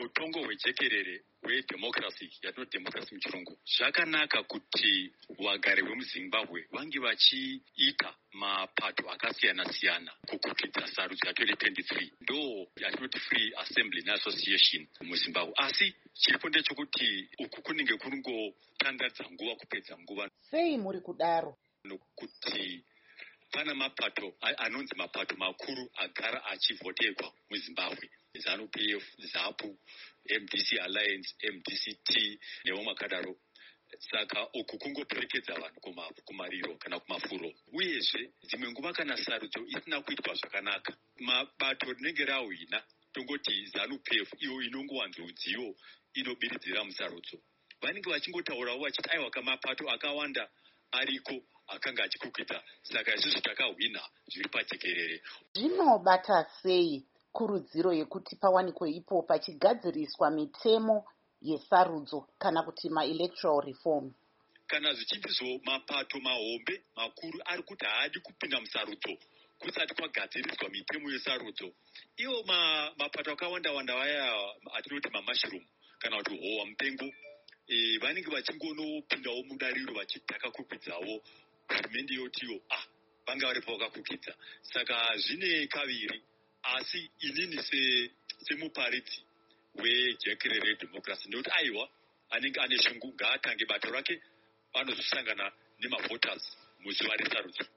mutongo hwejekerere hwedhemokirasi yatinoti dhemokirasi muchirungu, zvakanaka kuti vagari vemuzimbabwe vange vachiita mapato akasiyana-siyana kukukidza sarudzo ya2023 ndo yatinoti free assembly neassociation muzimbabwe. Asi chiripo ndechekuti uku kunenge kunongotandadza nguva, kupedza nguva. Sei muri kudaro? Nokuti pana mapato anonzi mapato makuru agara achivhoterwa muzimbabwe: ZANU-PF, ZAPU, MDC Alliance, MDC-T nevamwe vakadaro. Saka uku kungoperekedza vanhu kumariro kana kumafuro. Uyezve dzimwe nguva kana sarudzo isina kuitwa zvakanaka, mabato rinenge rahwina, tongoti ZANU-PF iyo inongowanza ruzivo inobiridzira musarudzo, vanenge vachingotaurawo vachiti aiwa kamapato akawanda ariko akanga achikukita, saka isusu takahwina zviri pajekerere. Zvinobata sei kurudziro yekuti pawanikwe ipo pachigadziriswa mitemo yesarudzo kana kuti ma-electoral reform? Kana zvichibviswo mapato mahombe makuru ari kuti haadi kupinda musarudzo kusati kwagadziriswa mitemo yesarudzo, iwo mapato akawanda-wanda vaya atinoti mamashirumu kana kuti howa mupengo, vanenge vachingonopindawo mudariro vachitakakukwidzawo hurumende yotiyo vanga varipo vakakukidza. Saka zvine kaviri, asi inini semuparidzi wejekerere redhemokirasi ndekuti aiwa anenge ane shungu ngaatange bato rake, vanozosangana nemavhoters muzuva resarudzo.